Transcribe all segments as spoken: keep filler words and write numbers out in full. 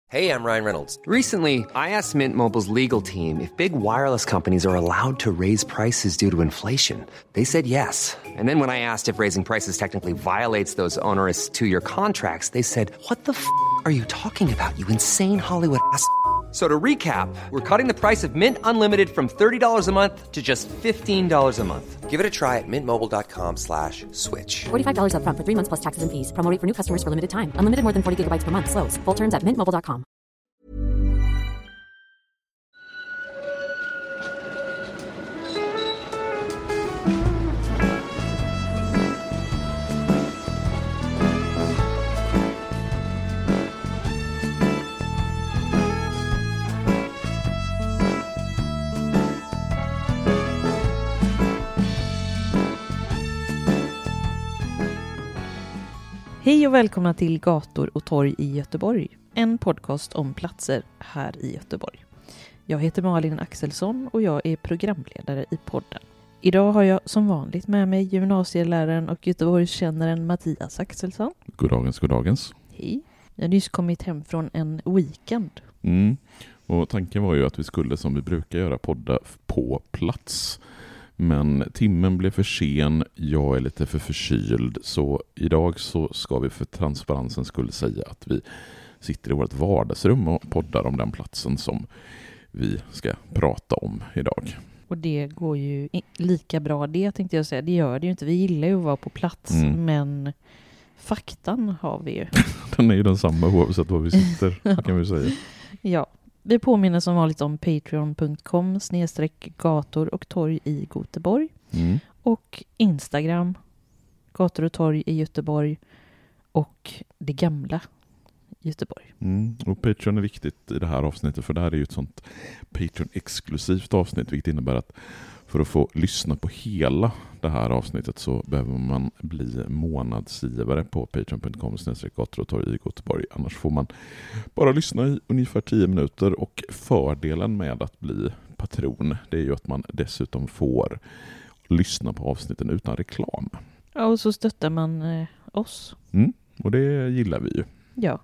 Hey, I'm Ryan Reynolds. Recently, I asked Mint Mobile's legal team if big wireless companies are allowed to raise prices due to inflation. They said yes. And then when I asked if raising prices technically violates those onerous two-year contracts, they said, "What the f*** are you talking about, you insane Hollywood ass?" So to recap, we're cutting the price of Mint Unlimited from thirty dollars a month to just fifteen dollars a month. Give it a try at mintmobile.com slash switch. forty-five dollars up front for three months plus taxes and fees. Promo rate for new customers for limited time. Unlimited more than forty gigabytes per month. Slows full terms at mint mobile dot com. Hej och välkomna till Gator och torg i Göteborg. En podcast om platser här i Göteborg. Jag heter Malin Axelsson och jag är programledare i podden. Idag har jag som vanligt med mig gymnasieläraren och Göteborgskännaren Mattias Axelsson. Goddagens, goddagens. Hej. Jag har nyss kommit hem från en weekend. Mm. Och tanken var ju att vi skulle, som vi brukar göra, podda på plats. Men timmen blev för sen, jag är lite för förkyld, så idag så ska vi för transparensens skull säga att vi sitter i vårt vardagsrum och poddar om den platsen som vi ska prata om idag. Och det går ju lika bra det, tänkte jag säga. Det gör det ju inte, vi gillar ju att vara på plats, mm. men faktan har vi ju. Den är ju densamma oavsett var vi sitter, kan vi säga. Ja. Vi påminner som vanligt om patreon punkt com snedstreck gator och torg i Göteborg. Mm. Och Instagram, gator och torg i Göteborg och det gamla Göteborg. Mm. Och Patreon är viktigt i det här avsnittet, för det här är ju ett sånt Patreon-exklusivt avsnitt, vilket innebär att för att få lyssna på hela det här avsnittet så behöver man bli månadsgivare på patreon punkt com snedstreck gator och torg i Göteborg. Annars får man bara lyssna i ungefär tio minuter, och fördelen med att bli patron, det är ju att man dessutom får lyssna på avsnitten utan reklam. Ja, och så stöttar man eh, oss. Mm, och det gillar vi ju. Ja.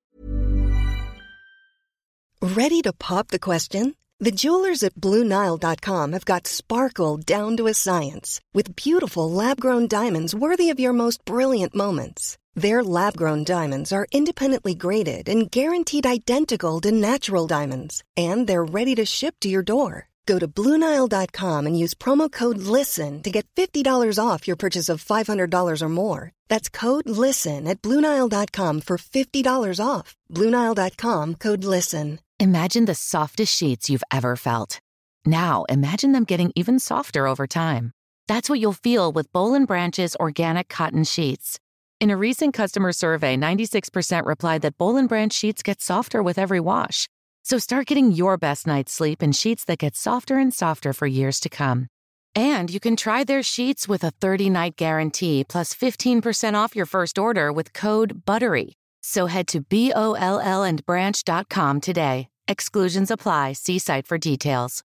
Ready to pop the question? The jewelers at Blue Nile dot com have got sparkle down to a science with beautiful lab-grown diamonds worthy of your most brilliant moments. Their lab-grown diamonds are independently graded and guaranteed identical to natural diamonds, and they're ready to ship to your door. Go to Blue Nile dot com and use promo code LISTEN to get fifty dollars off your purchase of five hundred dollars or more. That's code LISTEN at Blue Nile dot com for fifty dollars off. Blue Nile dot com, code LISTEN. Imagine the softest sheets you've ever felt. Now, imagine them getting even softer over time. That's what you'll feel with Boll and Branch's organic cotton sheets. In a recent customer survey, ninety-six percent replied that Boll and Branch sheets get softer with every wash. So start getting your best night's sleep in sheets that get softer and softer for years to come. And you can try their sheets with a thirty-night guarantee plus fifteen percent off your first order with code BUTTERY. So head to B O L L and branch dot com today. Exclusions apply. See site for details.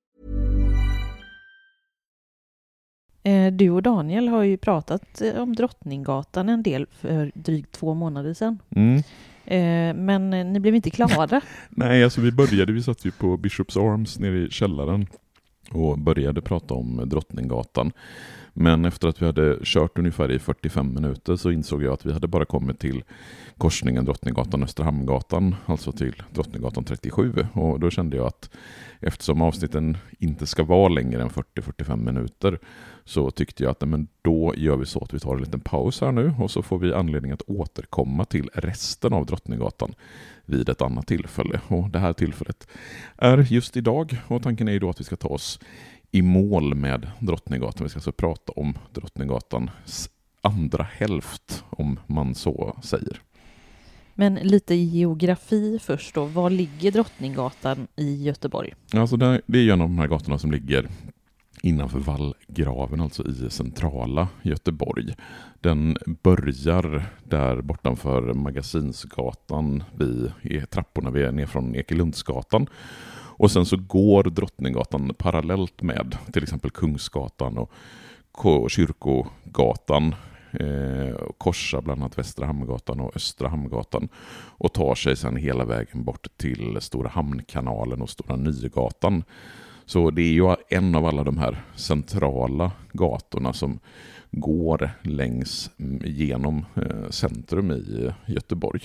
Du och Daniel har ju pratat om Drottninggatan en del för drygt två månader sedan. Mm. Men ni blev inte klara. Nej, alltså vi började, vi satt ju på Bishops Arms nere i källaren och började prata om Drottninggatan. Men efter att vi hade kört ungefär i fyrtiofem minuter så insåg jag att vi hade bara kommit till korsningen Drottninggatan Österhamngatan, alltså till Drottninggatan trettiosju. Och då kände jag att eftersom avsnitten inte ska vara längre än fyrtio till fyrtiofem minuter så tyckte jag att men då gör vi så att vi tar en liten paus här nu och så får vi anledning att återkomma till resten av Drottninggatan vid ett annat tillfälle. Och det här tillfället är just idag, och tanken är ju då att vi ska ta oss i mål med Drottninggatan. Vi ska alltså prata om Drottninggatans andra hälft, om man så säger. Men lite geografi först då. Var ligger Drottninggatan i Göteborg? Alltså det, det är en av de här gatorna som ligger innanför Vallgraven, alltså i centrala Göteborg. Den börjar där bortanför Magasinsgatan vid trapporna vi är ner från Ekelundsgatan. Och sen så går Drottninggatan parallellt med till exempel Kungsgatan och Kyrkogatan eh, korsar bland annat Västra Hamngatan och Östra Hamngatan och tar sig sedan hela vägen bort till Stora Hamnkanalen och Stora Nygatan. Så det är ju en av alla de här centrala gatorna som går längs genom eh, centrum i Göteborg.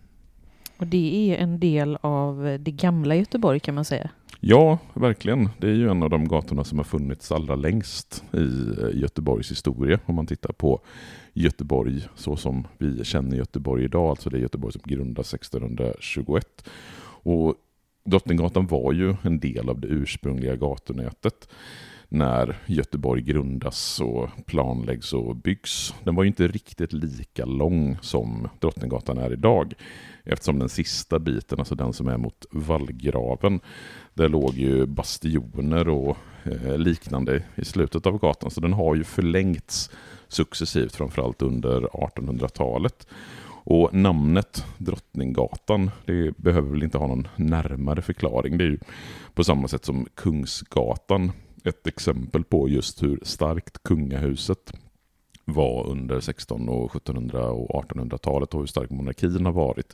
Och det är en del av det gamla Göteborg kan man säga. Ja, verkligen. Det är ju en av de gatorna som har funnits allra längst i Göteborgs historia. Om man tittar på Göteborg så som vi känner Göteborg idag. Alltså det är Göteborg som grundades sextonhundratjugoett. Och Drottninggatan var ju en del av det ursprungliga gatunätet när Göteborg grundas och planläggs och byggs. Den var ju inte riktigt lika lång som Drottninggatan är idag. Eftersom den sista biten, alltså den som är mot Vallgraven, där låg ju bastioner och eh, liknande i slutet av gatan. Så den har ju förlängts successivt, framförallt under artonhundratalet. Och namnet Drottninggatan, det behöver väl inte ha någon närmare förklaring. Det är ju på samma sätt som Kungsgatan ett exempel på just hur starkt kungahuset var under sexton- och sjuttonhundra- och artonhundratalet och hur stark monarkin har varit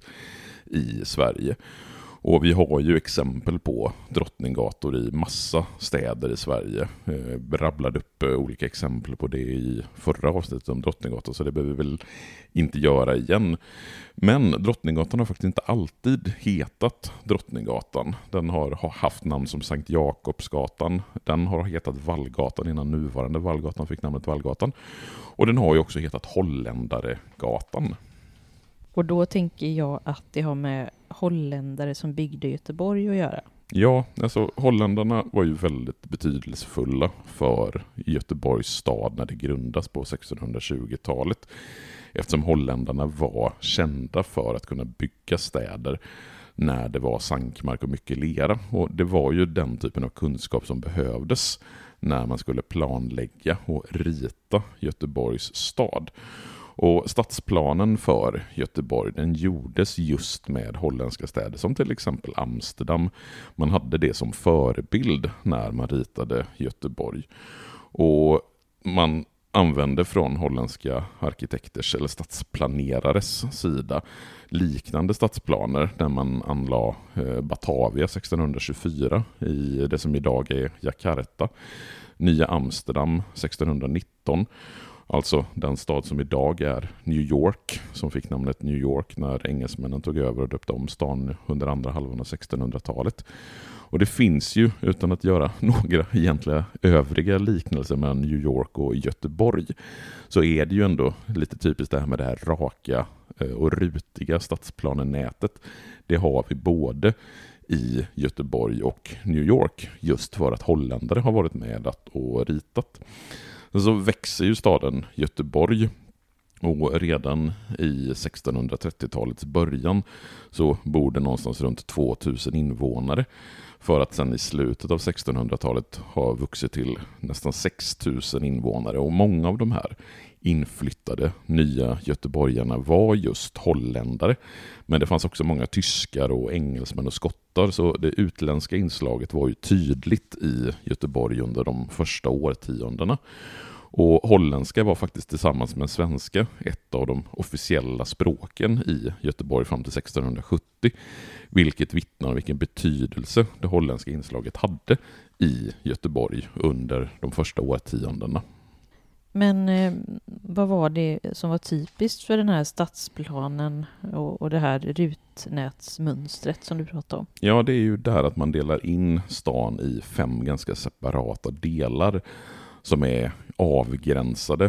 i Sverige. Och vi har ju exempel på drottninggator i massa städer i Sverige. Eh, rabblade upp olika exempel på det i förra avsnittet om Drottninggatan, så det behöver vi väl inte göra igen. Men Drottninggatan har faktiskt inte alltid hetat Drottninggatan. Den har haft namn som Sankt Jakobsgatan. Den har hetat Vallgatan innan nuvarande Vallgatan fick namnet Vallgatan. Och den har ju också hetat Holländaregatan. Och då tänker jag att det har med holländare som byggde Göteborg att göra. Ja, alltså holländarna var ju väldigt betydelsefulla för Göteborgs stad när det grundas på sextonhundratjugotalet. Eftersom holländarna var kända för att kunna bygga städer när det var sankmark och mycket lera. Och det var ju den typen av kunskap som behövdes när man skulle planlägga och rita Göteborgs stad. Och stadsplanen för Göteborg, den gjordes just med holländska städer som till exempel Amsterdam. Man hade det som förebild när man ritade Göteborg. Och man använde från holländska arkitekters eller stadsplanerares sida liknande stadsplaner när man anlade Batavia sextonhundratjugofyra i det som idag är Jakarta. Nya Amsterdam sextonhundranitton. Alltså den stad som idag är New York, som fick namnet New York när engelsmännen tog över och döpte om stan under andra halvan av sextonhundratalet. Och det finns ju, utan att göra några egentliga övriga liknelser mellan New York och Göteborg, så är det ju ändå lite typiskt det här med det här raka och rutiga stadsplanenätet. Det har vi både i Göteborg och New York, just för att holländare har varit med att och ritat. Så växer ju staden Göteborg, och redan i sextonhundratrettiotalets början så bor det någonstans runt tvåtusen invånare, för att sedan i slutet av sextonhundratalet ha vuxit till nästan sextusen invånare. Och många av de här inflyttade nya göteborgarna var just holländare. Men det fanns också många tyskar och engelsmän och skottar, så det utländska inslaget var ju tydligt i Göteborg under de första årtiondena. Och holländska var faktiskt tillsammans med svenska ett av de officiella språken i Göteborg fram till sextonhundrasjuttio, vilket vittnar om vilken betydelse det holländska inslaget hade i Göteborg under de första årtiondena. Men eh, vad var det som var typiskt för den här stadsplanen och, och det här rutnätsmönstret som du pratade om? Ja, det är ju där att man delar in stan i fem ganska separata delar som är avgränsade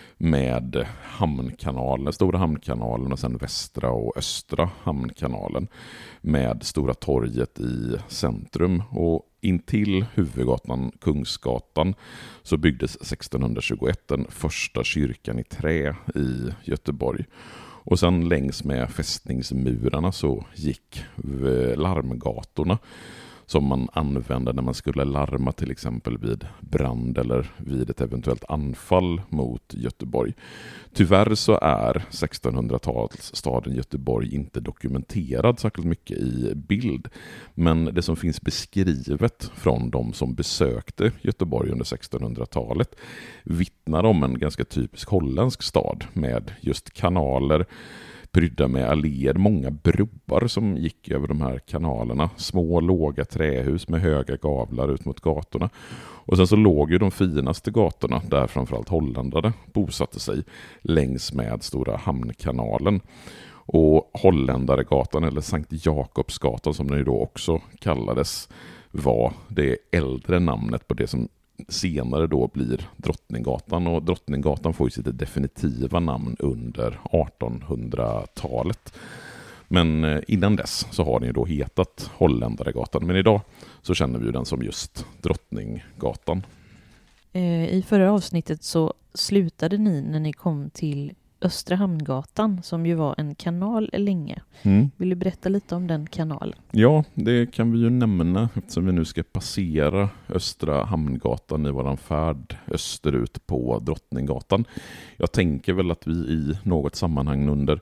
med hamnkanalen, Stora Hamnkanalen och sen Västra och Östra Hamnkanalen, med Stora torget i centrum. Och intill huvudgatan Kungsgatan så byggdes sextonhundratjugoett den första kyrkan i trä i Göteborg. Och sen längs med fästningsmurarna så gick larmgatorna som man använde när man skulle larma till exempel vid brand eller vid ett eventuellt anfall mot Göteborg. Tyvärr så är sextonhundratalsstaden Göteborg inte dokumenterad särskilt mycket i bild, men det som finns beskrivet från de som besökte Göteborg under sextonhundratalet vittnar om en ganska typisk holländsk stad med just kanaler prydda med alléer, många broar som gick över de här kanalerna, små låga trähus med höga gavlar ut mot gatorna. Och sen så låg ju de finaste gatorna där framförallt holländare bosatte sig längs med Stora hamnkanalen. Och Holländaregatan eller Sankt Jakobsgatan som den ju då också kallades var det äldre namnet på det som senare då blir Drottninggatan, och Drottninggatan får ju sitt definitiva namn under artonhundratalet. Men innan dess så har den ju då hetat Holländaregatan, men idag så känner vi ju den som just Drottninggatan. I förra avsnittet så slutade ni när ni kom till Östra Hamngatan som ju var en kanal länge. Mm. Vill du berätta lite om den kanalen? Ja, det kan vi ju nämna eftersom vi nu ska passera Östra Hamngatan i våran färd österut på Drottninggatan. Jag tänker väl att vi i något sammanhang under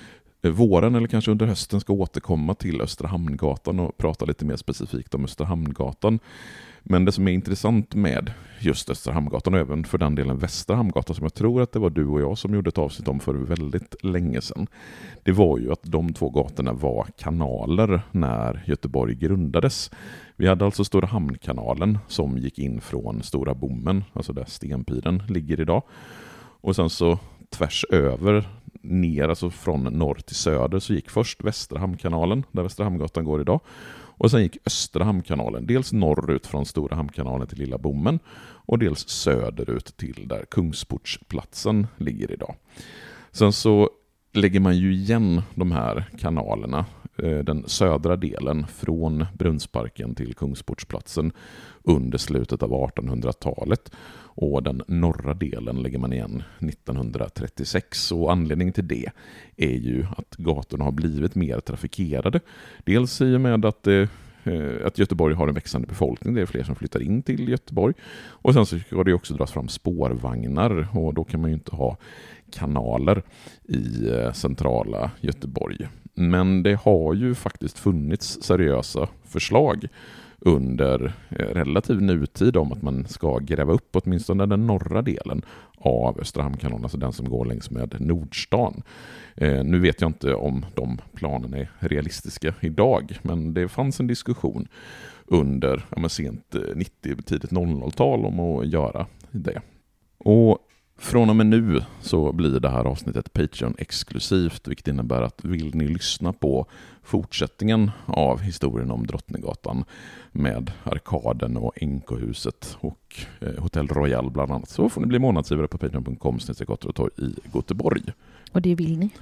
våren eller kanske under hösten ska återkomma till Östra Hamngatan och prata lite mer specifikt om Östra Hamngatan. Men det som är intressant med just Östra Hamngatan och även för den delen Västra Hamngatan som jag tror att det var du och jag som gjorde ett avsnitt om för väldigt länge sedan. Det var ju att de två gatorna var kanaler när Göteborg grundades. Vi hade alltså Stora hamnkanalen som gick in från Stora Bommen, alltså där Stenpiren ligger idag. Och sen så tvärs över ner, alltså från norr till söder, så gick först Västra hamnkanalen där Västra Hamngatan går idag. Och sen gick Östra hamnkanalen, dels norrut från Stora hamnkanalen till Lilla Bommen och dels söderut till där Kungsportsplatsen ligger idag. Sen så lägger man ju igen de här kanalerna, den södra delen från Brunnsparken till Kungsportsplatsen under slutet av artonhundratalet, och den norra delen lägger man igen nittonhundratrettiosex, och anledningen till det är ju att gatorna har blivit mer trafikerade. Dels i och med att, det, att Göteborg har en växande befolkning, det är fler som flyttar in till Göteborg, och sen så ska det också dras fram spårvagnar, och då kan man ju inte ha kanaler i centrala Göteborg. Men det har ju faktiskt funnits seriösa förslag under relativ nutid om att man ska gräva upp åtminstone den norra delen av Östra hamnkanalen, alltså den som går längs med Nordstan. Eh, nu vet jag inte om de planerna är realistiska idag, men det fanns en diskussion under ja, men sent nittio, tidigt noll noll-tal om att göra det. Och från och med nu så blir det här avsnittet Patreon-exklusivt, vilket innebär att vill ni lyssna på fortsättningen av historien om Drottninggatan med Arkaden och N K-huset och eh, Hotel Royal bland annat, så får ni bli månadsgivare på patreon punkt com slash gator och torg i Göteborg. Och det vill ni.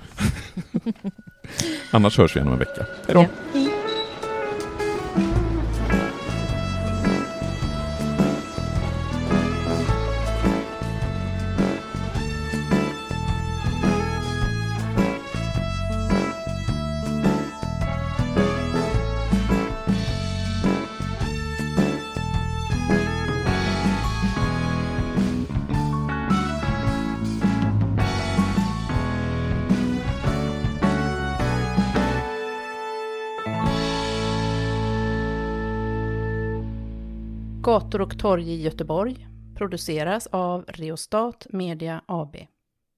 Annars hörs vi igen om en vecka. Hej då! Ja. Hej. Gator och torg i Göteborg produceras av Reostat Media A B.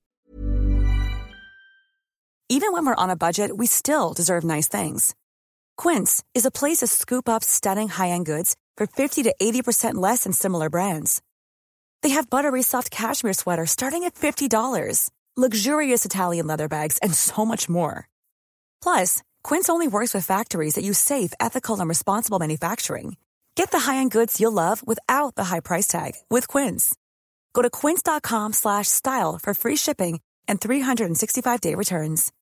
Even when we're on a budget, we still deserve nice things. Quince is a place to scoop up stunning high-end goods for fifty to eighty percent less than similar brands. They have buttery soft cashmere sweaters starting at fifty dollars, luxurious Italian leather bags, and so much more. Plus, Quince only works with factories that use safe, ethical, and responsible manufacturing. Get the high-end goods you'll love without the high price tag with Quince. Go to quince dot com slash style for free shipping and three sixty-five day returns.